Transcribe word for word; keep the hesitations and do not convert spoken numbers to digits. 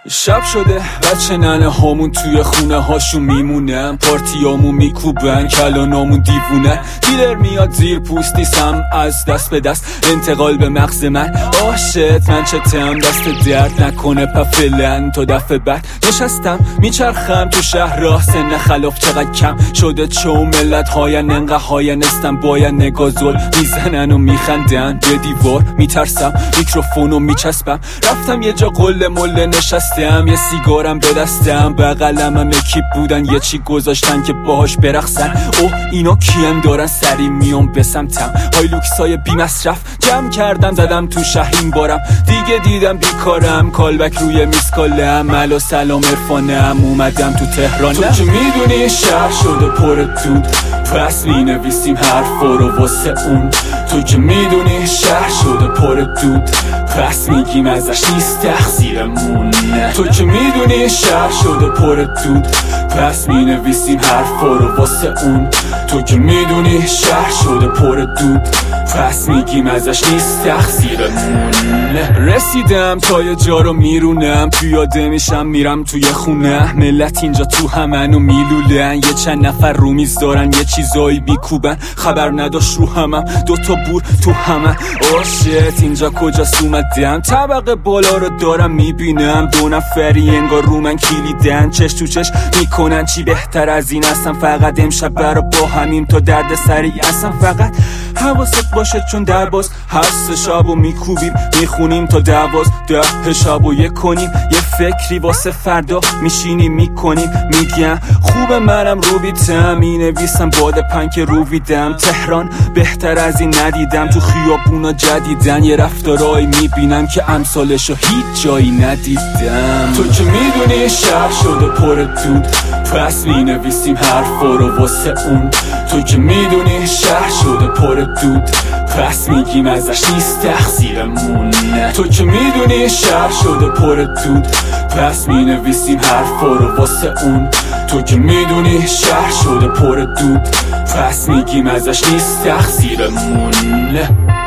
شب شده بچه ننه هامون توی خونه هاشون میمونن، پارتیامون میکوبن، کلانامون دیوونه. دیلر میاد زیر پوستی سم از دست به دست، انتقال به مغز من. آه شت من چتم، دست درد نکنه پفلن. تا دفعه بعد نشستم میچرخم تو شهر راه، سن خلاف چقدر کم شده چون ملت هاین انقه هاین استم باید نگاه زل میزنن و میخندن به دیوار. میترسم میکروفونو میچسبم، رفتم یه جا قله مله نشستم، یه سیگارم به دستم، بغلمم اکیپ بودن یه چی گذاشتن که باهاش برقصن. اوه اینا کیم دارن سری میام به سمتم، های لوکس های بی مصرف جمع کردم زدم تو شهرین بارم. دیگه دیدم بیکارم، کالبک روی میسکالم، ملا سلام عرفانم، اومدم تو تهرانم. تو که میدونی شهر شده پر دود، پس مینویسیم حرفا رو واسه اون. تو که میدونی شهر شده پر دود، پس میگیم ازش نیست تقصیرمون. تو که میدونی شهر شده پر دود، پس مینویسیم حرفا رو واسه اون. تو که میدونی شهر شده پر دود، پس میگیم ازش نیست تقصیرمون. رسیدم تا یه جا رو میرونم، پیاده میشم میرم توی خونه، ملت اینجا تو همنو میلولن، یه چند نفر رو میز دارن یه چیزایی بیکوبن، خبر نداشت رو همم دوتا بور تو همه. آه شت اینجا کجاست اومدم، طبقه بالا رو دارم میبینم، دو نفری انگار رو من کلیدن، چش تو چش میکنن چی بهتر از این هستم. فقط امشب برا با همیم تا درد سری هستم. فقط حواست باشه چون در باز هر سه شبو میکوبیم میخونیم تا دواز ده شبو یک کنیم، یه فکری واسه فردا میشینیم میکنیم. میگم خوب منم رو بیتم، مینویسم باد پنک رو ویدم. تهران بهتر از این ندیدم، تو خیابونا جدیدن یه رفتارایی میبینم که امثالشو هیچ جایی ندیدم. تو که میدونی شهر شده پر دود، پس مینویسیم حرفا رو واسه اون. تو که میدونی شهر شده پر دود، پس میگیم ازش نیست تقصیرمون. تو که میدونی شهر شده پر دود، پس مینویسیم حرفا رو واسه اون. تو که میدونی شهر شده پر دود، پس میگیم ازش نیست تقصیرمون.